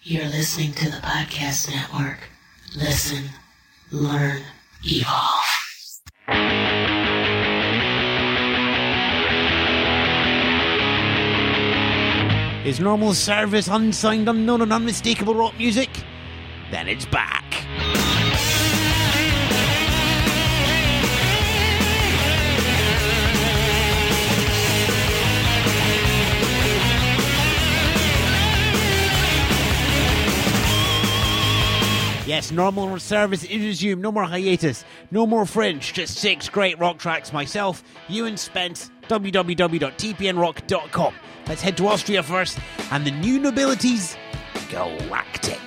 You're listening to the Podcast Network. Listen, learn, evolve. Is normal service unsigned, unknown and unmistakable rock music? Then it's back. Yes, normal service is resumed. No more hiatus. No more fringe. Just 6 great rock tracks. Myself, Ewan Spence, www.tpnrock.com. Let's head to Austria first. And the New Nobilities, Galactic.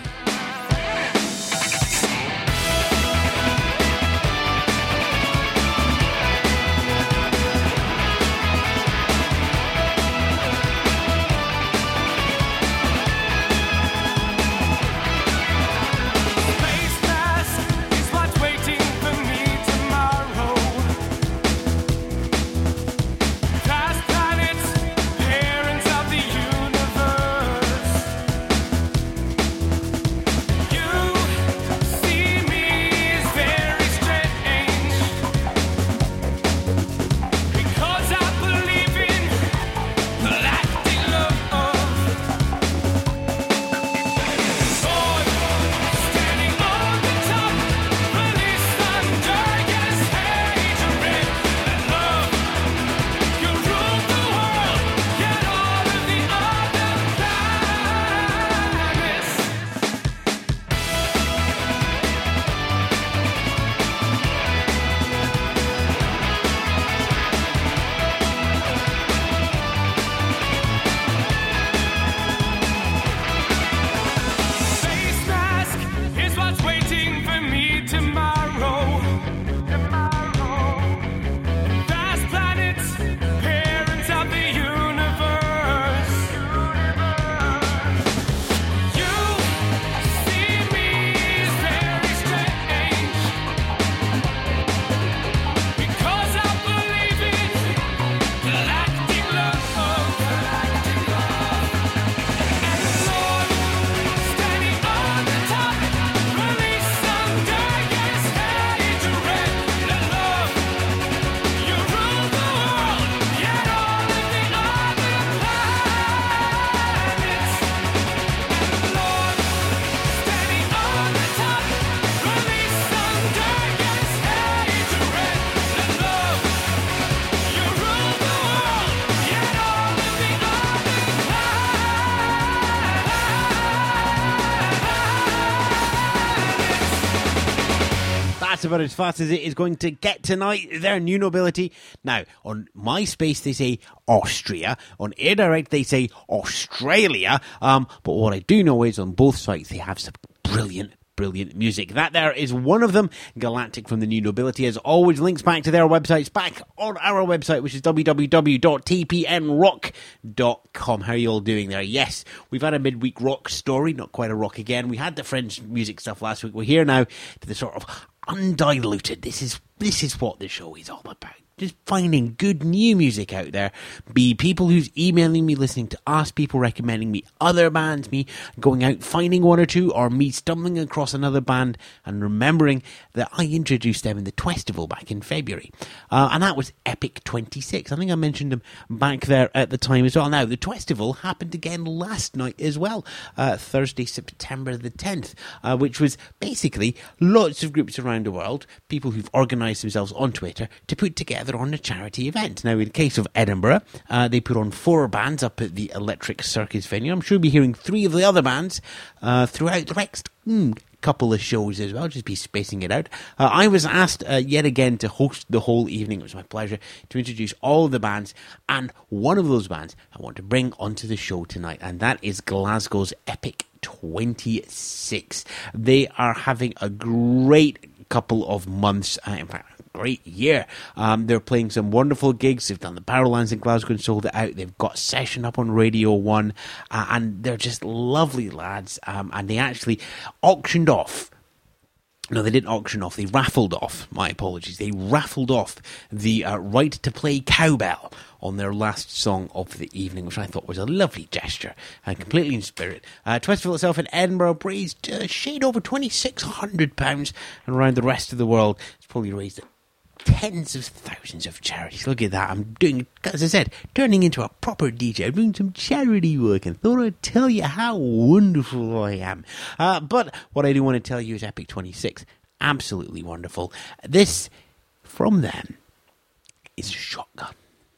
About as fast as it is going to get tonight. Their New Nobility. Now, on MySpace they say Austria, on Air Direct they say Australia, but what I do know is on both sites they have some brilliant music. That there is one of them, Galactic from the New Nobility. As always, links back to their websites back on our website, which is www.tpnrock.com. How are you all doing there? Yes, we've had a midweek rock story, not quite a rock again. We had the French music stuff last week. We're here now to the sort of undiluted. This is what the show is all about. Just finding good new music out there. Be people who's emailing me, listening to us, people recommending me other bands, me going out finding one or two, or me stumbling across another band and remembering that I introduced them in the Twestival back in February. And that was Epic 26. I think I mentioned them back there at the time as well. Now, the Twestival happened again last night as well, Thursday, September the 10th, which was basically lots of groups around the world, people who've organised themselves on Twitter to put together on a charity event. Now, in the case of Edinburgh, they put on 4 bands up at the Electric Circus venue. I'm sure we'll be hearing 3 of the other bands throughout the next couple of shows as well, just be spacing it out. I was asked yet again to host the whole evening. It was my pleasure to introduce all of the bands, and one of those bands I want to bring onto the show tonight, and that is Glasgow's Epic 26. They are having a great couple of months, in fact, great year. They're playing some wonderful gigs. They've done the Barrowlands in Glasgow and sold it out. They've got a session up on Radio 1, and they're just lovely lads. And they actually auctioned off No, they didn't auction off. They raffled off. My apologies. They raffled off the right to play cowbell on their last song of the evening, which I thought was a lovely gesture and completely in spirit. Twestville itself in Edinburgh raised a shade over £2,600, and around the rest of the world, it's probably raised tens of thousands of charities. Look at that. I'm doing, as I said, turning into a proper DJ. I'm doing some charity work and thought I'd tell you how wonderful I am. But what I do want to tell you is Epic 26. Absolutely wonderful. This, from them, is Shotgun.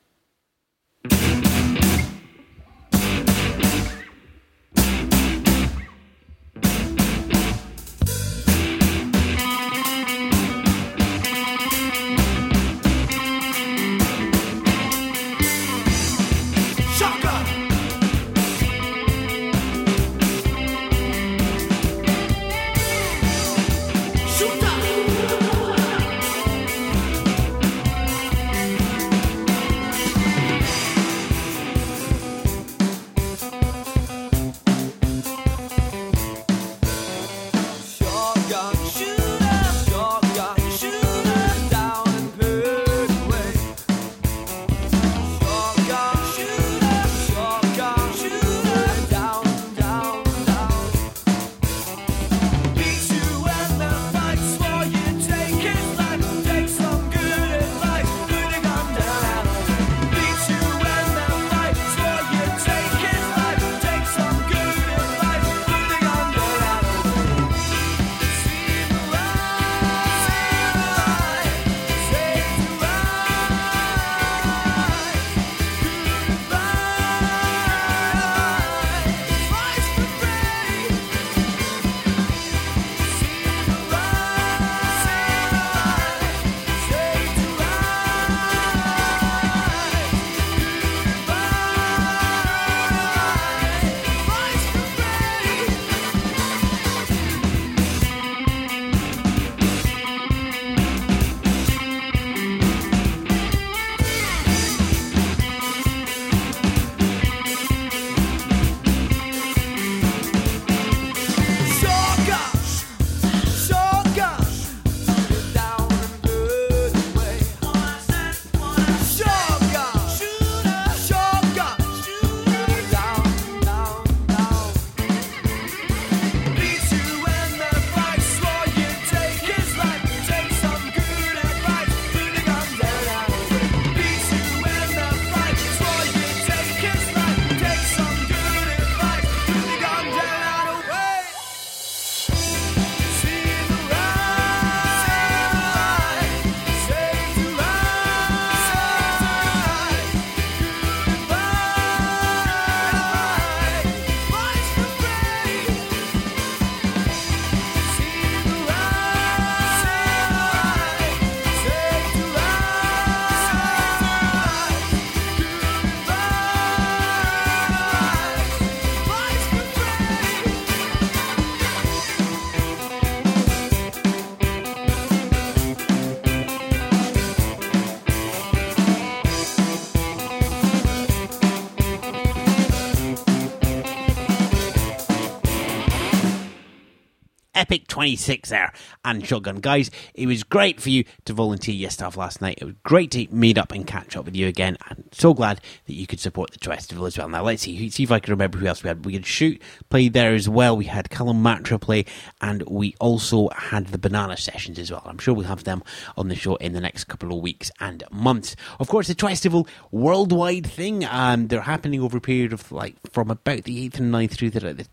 Epic 26 there and Shotgun. Guys, it was great for you to volunteer your stuff last night. It was great to meet up and catch up with you again. I'm so glad that you could support the festival as well. Now, let's see if I can remember who else we had. We had Shoot play there as well. We had Callum Matra play, and we also had the Banana Sessions as well. I'm sure we'll have them on the show in the next couple of weeks and months. Of course, the festival worldwide thing. They're happening over a period of from about the 8th and 9th through to the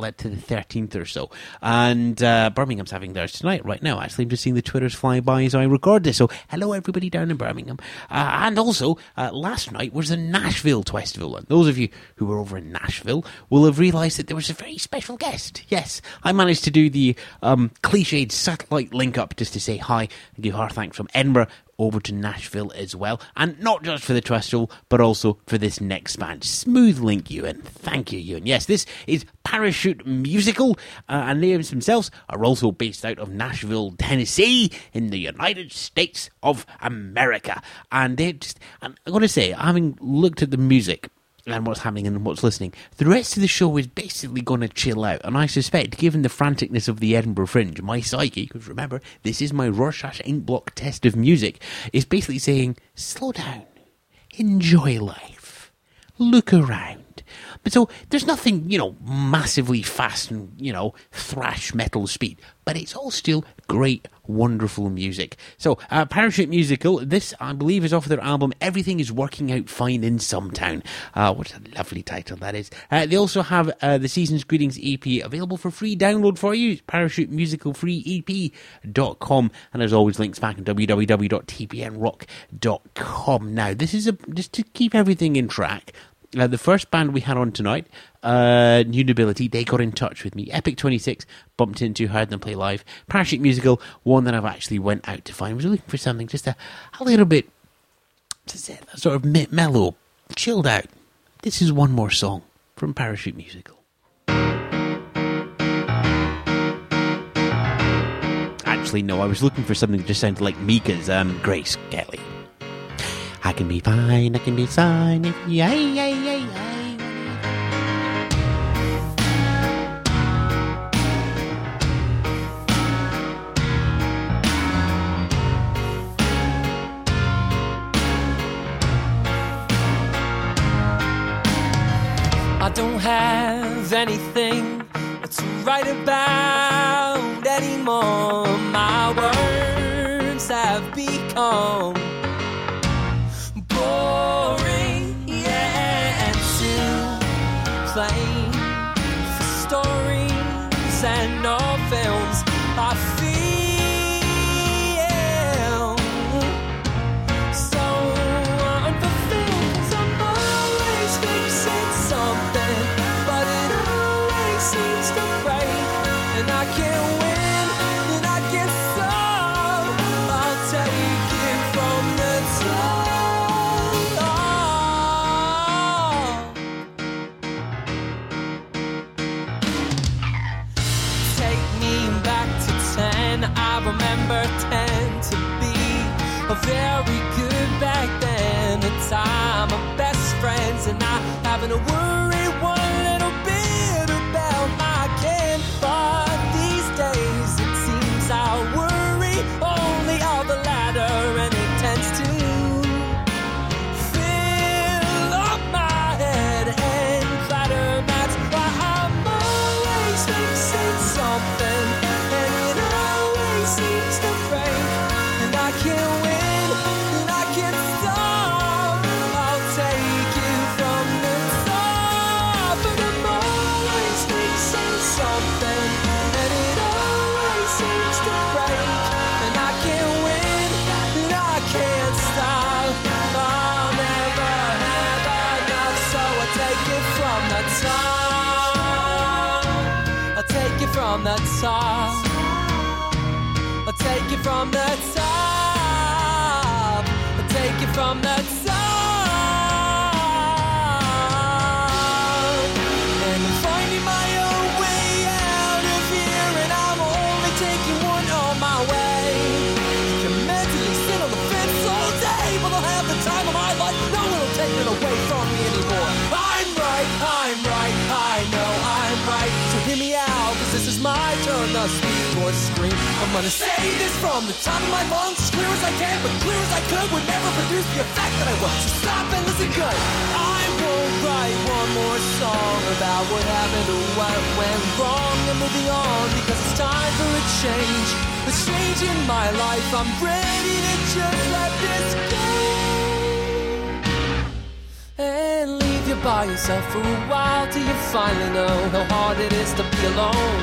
13th or so. And Birmingham's having theirs tonight, right now. Actually, I'm just seeing the Twitters fly by as I record this. So, hello everybody down in Birmingham. And also, last night was the Nashville Festival. And those of you who were over in Nashville will have realised that there was a very special guest. Yes, I managed to do the cliched satellite link up just to say hi and give our thanks from Edinburgh over to Nashville as well, and not just for the festival, but also for this next band. Smooth link, Ewan. Thank you, Ewan. Yes, this is Parachute Musical, and they themselves are also based out of Nashville, Tennessee, in the United States of America. And I'm going to say, having looked at the music and what's happening and what's listening. The rest of the show is basically going to chill out, and I suspect, given the franticness of the Edinburgh Fringe, my psyche, because remember, this is my Rorschach ink block test of music, is basically saying, slow down, enjoy life, look around. But so, there's nothing, massively fast and, thrash metal speed, but it's all still great, wonderful music. So, Parachute Musical, this, I believe, is off their album Everything Is Working Out Fine in Some Town. What a lovely title that is. They also have the Season's Greetings EP available for free download for you, parachutemusicalfreeep.com, and as always, links back at www.tpnrock.com. Now, this is just to keep everything in track. The first band we had on tonight, New Nobility, they got in touch with me. Epic 26, bumped into, heard them play live. Parachute Musical, one that I've actually went out to find. I was looking for something just a little bit, sort of mellow, chilled out. This is one more song from Parachute Musical. Actually, no, I was looking for something that just sounded like Mika's Grace Kelly. I can be fine, I can be fine, yeah. I don't have anything to write about anymore. My words have become boring, yeah, and too plain for stories and no films. I feel so unfulfilled, 'cause I'm always fixing something, but it always seems to break, and I can't win, and I can't solve. I'll take it from the top. I remember 10 to be very good back then. The time of best friends and not having to worry one little bit about my kin. But these days it seems I worry only of the latter, and it tends to fill up my head and clatter. That's why I'm always fixing something, seems to break, and I can't win, and I can't stop. I'll take it from the top, but I'm always fixing something, and it always seems to break, and I can't win, and I can't stop. I'll never have enough, so I take it from the top. I take it from the top. I'll take it from the top. I'll take it from the top. And I'm finding my own way out of here, and I'm only taking one on my way. You can mentally sit on the fence all day, but I'll have the time of my life. No one will take it away from me anymore. I'm right, I know I'm right. So hear me out, 'cause this is my turn to speak or scream. I'm gonna say this from the top of my lungs, as clear as I can, but clear as I could would never produce the effect that I want. So stop and listen good. I won't write one more song about what happened or what went wrong. I'm moving on because it's time for a change. A change in my life. I'm ready to just let this go and leave you by yourself for a while, till you finally know how hard it is to be alone.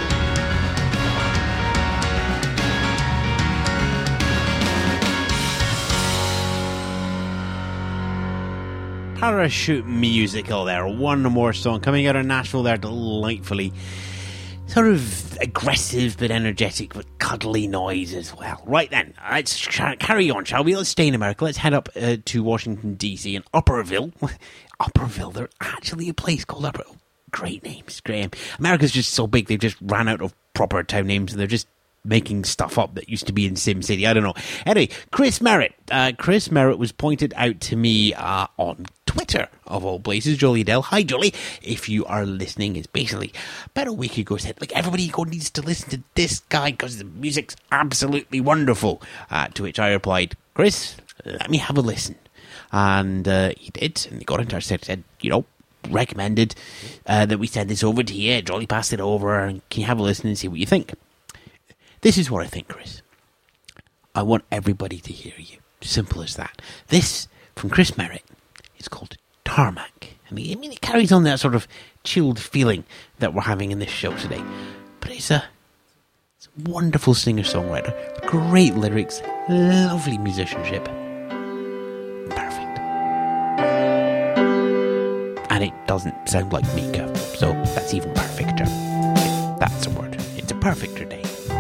Parachute Musical there, one more song coming out of Nashville there, delightfully sort of aggressive but energetic but cuddly noise as well. Right then, let's carry on, shall we? Let's stay in America. Let's head up to Washington DC and Upperville. Upperville, there's actually a place called Upperville. Great names, Graham. America's just so big, they've just ran out of proper town names, and they're just making stuff up that used to be in SimCity. I don't know. Anyway, Chris Merritt. Chris Merritt was pointed out to me on Twitter, of all places. Jolie Adele. Hi, Jolie. If you are listening, it's basically about a week ago said, like, everybody needs to listen to this guy because the music's absolutely wonderful. To which I replied, Chris, let me have a listen. And he did, and he got into our set, said, recommended that we send this over to you. Jolly passed it over, and can you have a listen and see what you think? This is what I think, Chris. I want everybody to hear you. Simple as that. This, from Chris Merritt, is called Tarmac. It carries on that sort of chilled feeling that we're having in this show today. But it's a wonderful singer-songwriter, great lyrics, lovely musicianship. Perfect. And it doesn't sound like Mika, so that's even perfecter. If that's a word. It's a perfecter day.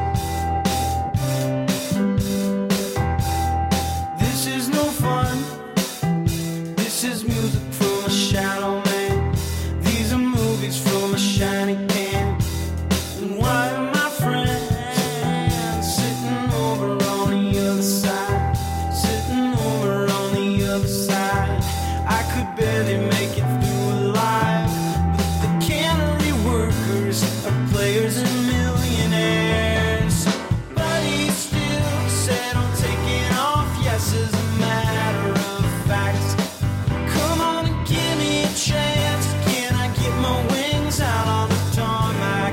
This is no fun. This is music from a shallow man. These are movies from a shiny can. And why am I friends sitting over on the other side? Sitting over on the other side. I could barely make it through alive. But the cannery workers are players and millionaires. But he still said I'm taking off, yes, as a matter of fact. Come on and give me a chance. Can I get my wings out on the tarmac?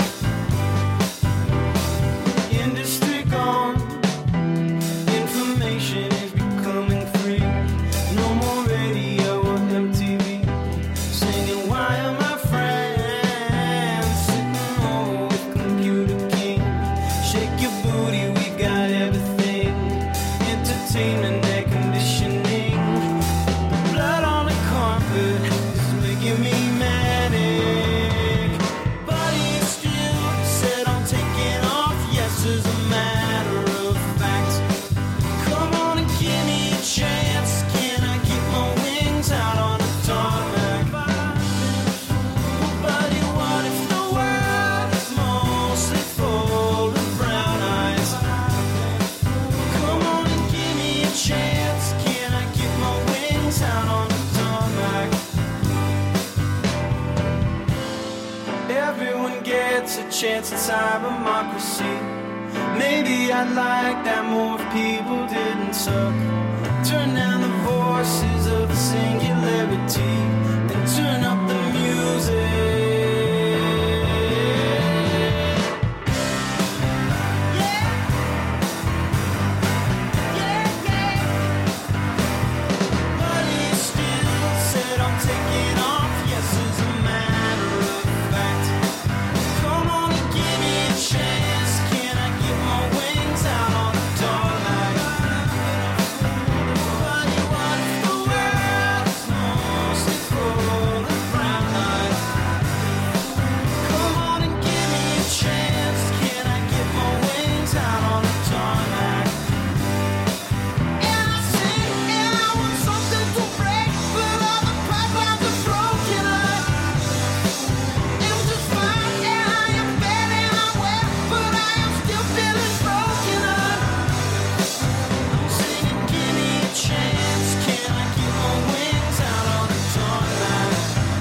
Industry gone. Information is becoming free. No more radio or MTV. Singing, why are my friends sitting over with Computer King? Shake your booty, we got everything. Entertainment, air conditioning. Blood on the carpet is making me manic. But he still said I'm taking off, yes, as a matter of fact. Come on and give me a chance. Can I get my wings out on the tarmac? Buddy, what if the world is mostly full of brown eyes? Come on and give me a chance. Can I get my wings out on the tarmac? Everyone gets a chance inside democracy. Maybe I'd like that more if people didn't suck. Turn down the voices of the singularity and turn up the music. But he still said I'm taking off, yes, as a matter of fact. Come on and give me a chance. Can I get my wings out on the tarmac? Buddy, what if the world is mostly full of brown eyes? Come on and give me a chance. Can I get my wings out on the tarmac? And I sing and I want something to break, but all the pipelines are broken up. It was just fine and I am bad and I'm wet, but I am still feeling broken up. I'm singing, give me a chance. Can I get my wings out on the tarmac?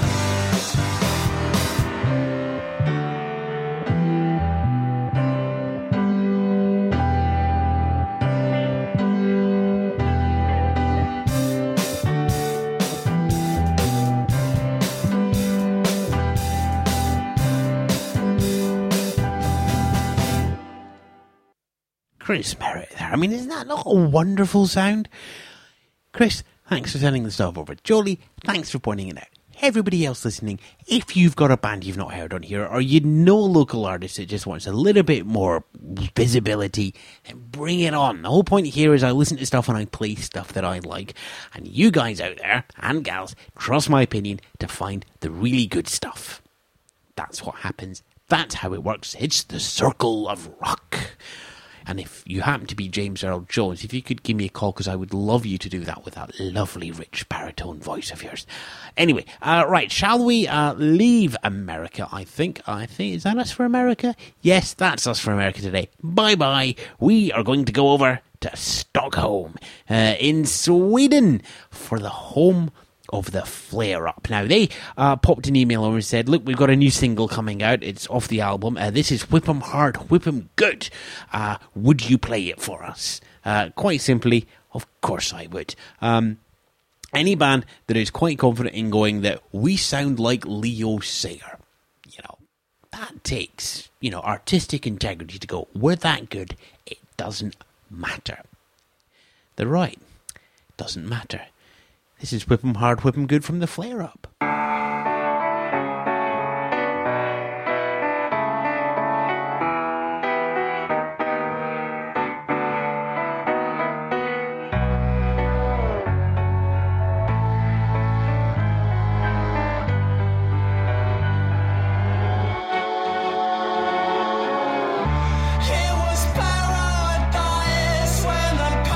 Chris Merritt there. Isn't that not a wonderful sound? Chris, thanks for sending the stuff over. Jolie, thanks for pointing it out. Everybody else listening, if you've got a band you've not heard on here, or you know a local artist that just wants a little bit more visibility, then bring it on. The whole point here is I listen to stuff and I play stuff that I like. And you guys out there, and gals, trust my opinion to find the really good stuff. That's what happens. That's how it works. It's the circle of rock. And if you happen to be James Earl Jones, if you could give me a call, because I would love you to do that with that lovely, rich baritone voice of yours. Anyway, right, shall we leave America, I think. Is that us for America? Yes, that's us for America today. Bye-bye. We are going to go over to Stockholm in Sweden for the home of the Flare Up. Now, they popped an email over and said, look, we've got a new single coming out. It's off the album. This is Whip 'em Hard, Whip 'em Good. Would you play it for us? Quite simply, of course I would. Any band that is quite confident in going that we sound like Leo Sayer, that takes, artistic integrity to go, we're that good, it doesn't matter. They're right. It doesn't matter. This is Whip 'em Hard, Whip 'em Good from the Flare Up.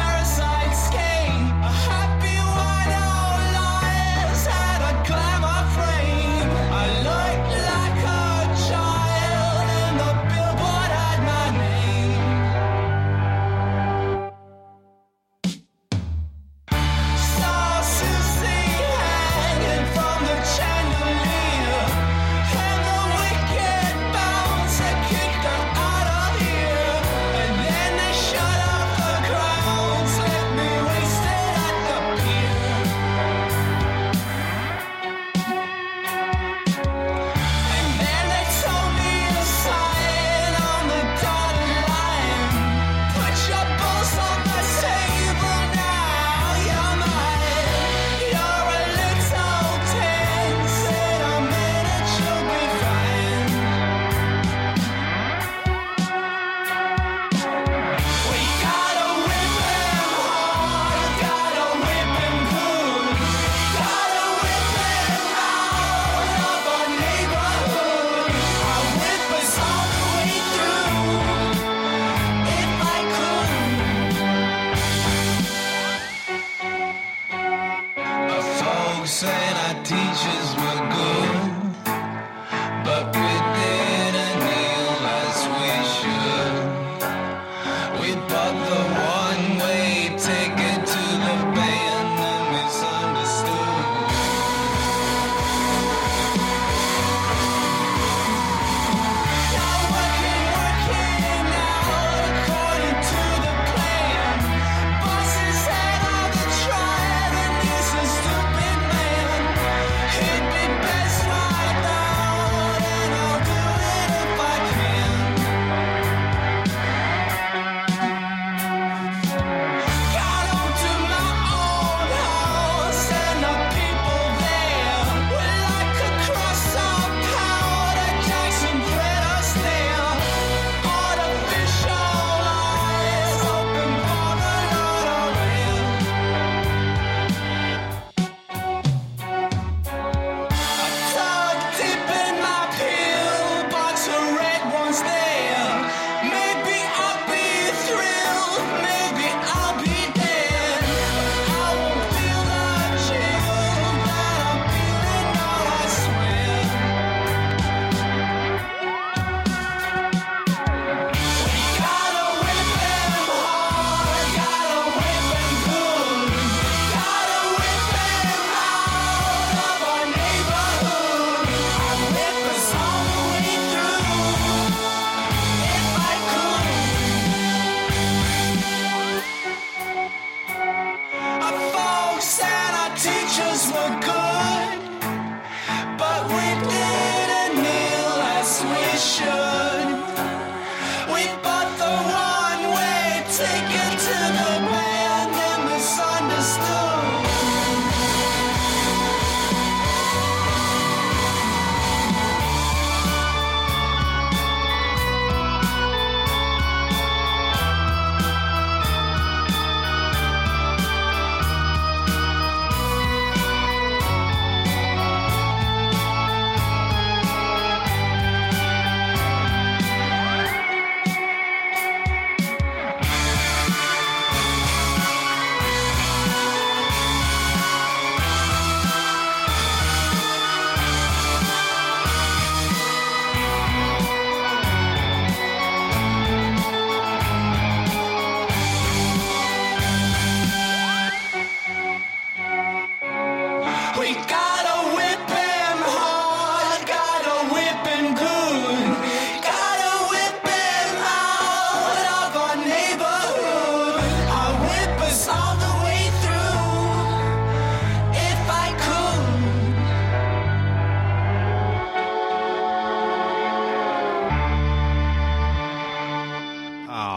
Happy white outliers had a glamour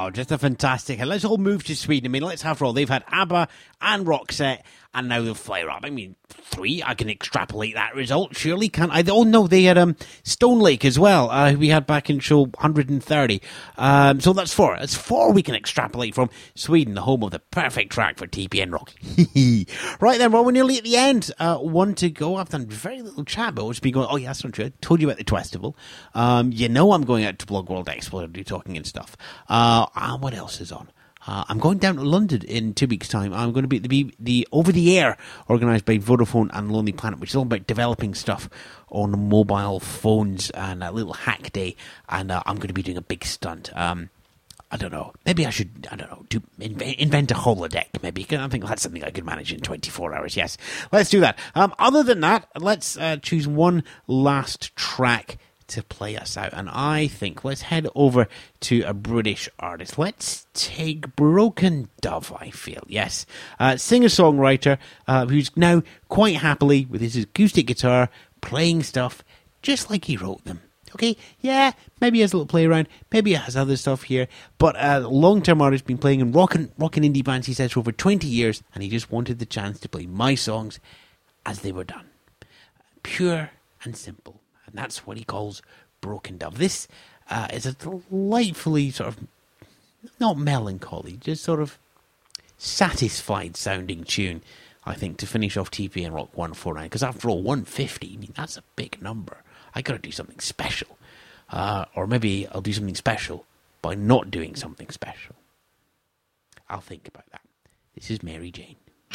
Wow, just a fantastic. Let's all move to Sweden. I mean, let's have all. They've had ABBA and Roxette, and now they'll Flare Up. I mean, 3, I can extrapolate that result, surely, can't I? Oh, no, they had Stone Lake as well, who we had back in show 130. So that's 4. That's 4 we can extrapolate from Sweden, the home of the perfect track for TPN Rock. Right then, well, we're nearly at the end. 1 to go. I've done very little chat, but I've just been going, oh, yeah, that's not true. I told you about the Twestival. You know I'm going out to Blog World Expo to do talking and stuff. What else is on? I'm going down to London in 2 weeks' time. I'm going to be the over-the-air organised by Vodafone and Lonely Planet, which is all about developing stuff on mobile phones and a little hack day. And I'm going to be doing a big stunt. I don't know. Maybe I should, invent a holodeck, maybe. I think that's something I could manage in 24 hours. Yes, let's do that. Other than that, let's choose one last track to play us out, and I think let's head over to a British artist. Let's take Broken Dove, I feel. Yes, singer-songwriter who's now quite happily with his acoustic guitar playing stuff just like he wrote them. Okay, yeah, maybe he has a little play around, maybe he has other stuff here, but a long-term artist, been playing in rock and indie bands, he says, for over 20 years, and he just wanted the chance to play my songs as they were done. Pure and simple. And that's what he calls Broken Dove. This is a delightfully sort of, not melancholy, just sort of satisfied sounding tune, I think, to finish off TPN Rock 149. Because after all, 150, I mean, that's a big number. I got to do something special. Or maybe I'll do something special by not doing something special. I'll think about that. This is Mary Jane.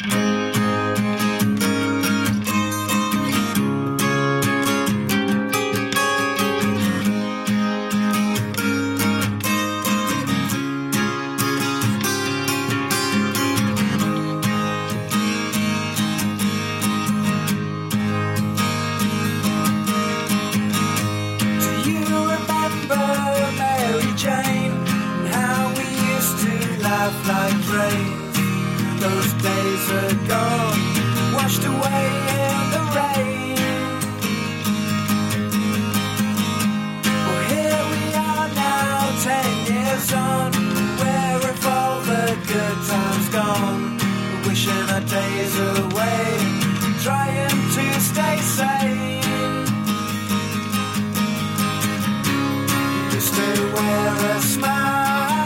Like trains, those days are gone, washed away in the rain. Well, here we are now, 10 years on. Where have all the good times gone? We're wishing our days away, trying to stay sane. Used to wear a smile,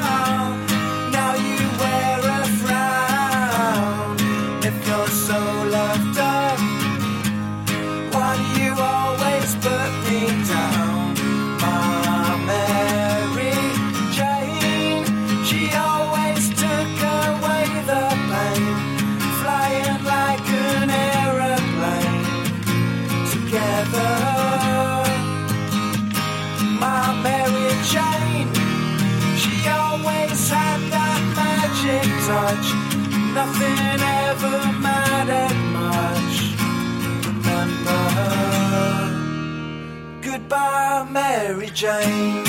nothing ever mattered much. Remember, goodbye, Mary Jane.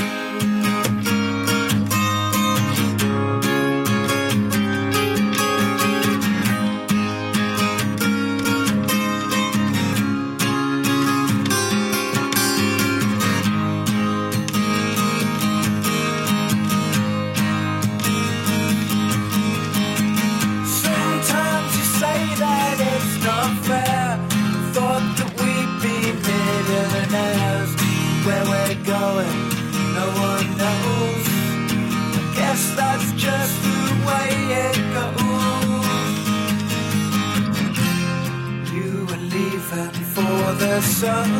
That's just the way it goes. You were leaving for the sun,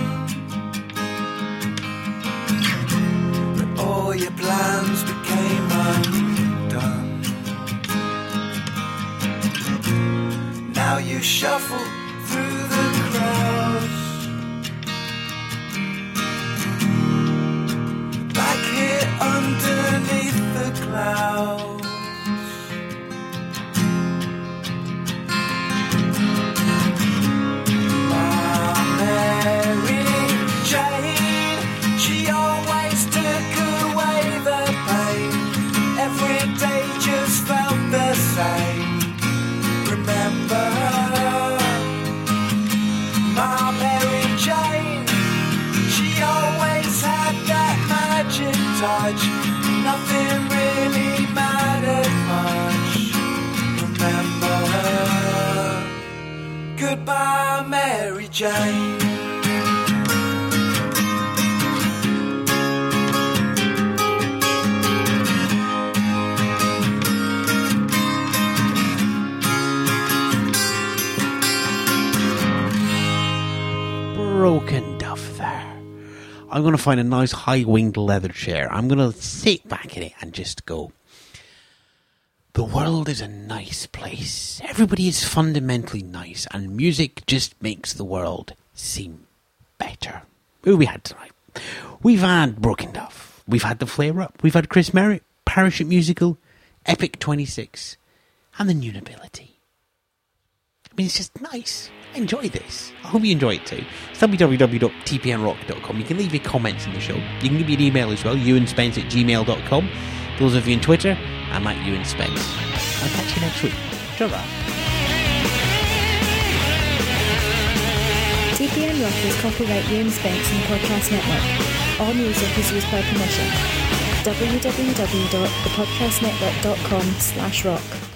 but all your plans became undone. Now you shuffle through the crowds, back here underneath the clouds. My Mary Jane, she always took away the pain. Every day just felt the same. Remember, my Mary Jane, she always had that magic touch. Nothing really Goodbye, Mary Jane. Broken Duff there. I'm going to find a nice high-winged leather chair. I'm going to sit back in it and just go, the world is a nice place. Everybody is fundamentally nice, and music just makes the world seem better. Who we had tonight? We've had Broken Duff. We've had The Flare Up. We've had Chris Merritt, Parachute Musical, Epic 26, and The New Nobility. I mean, it's just nice. I enjoy this. I hope you enjoy it too. It's www.tpnrock.com. You can leave your comments in the show. You can give me an email as well, ewanspence@gmail.com. Those of you on Twitter, I'm at Ewan Spence. I'll catch you next week. Ta-ra. TPN Rock is copyright Ewan Spence and Podcast Network. All music is used by permission. www.thepodcastnetwork.com/rock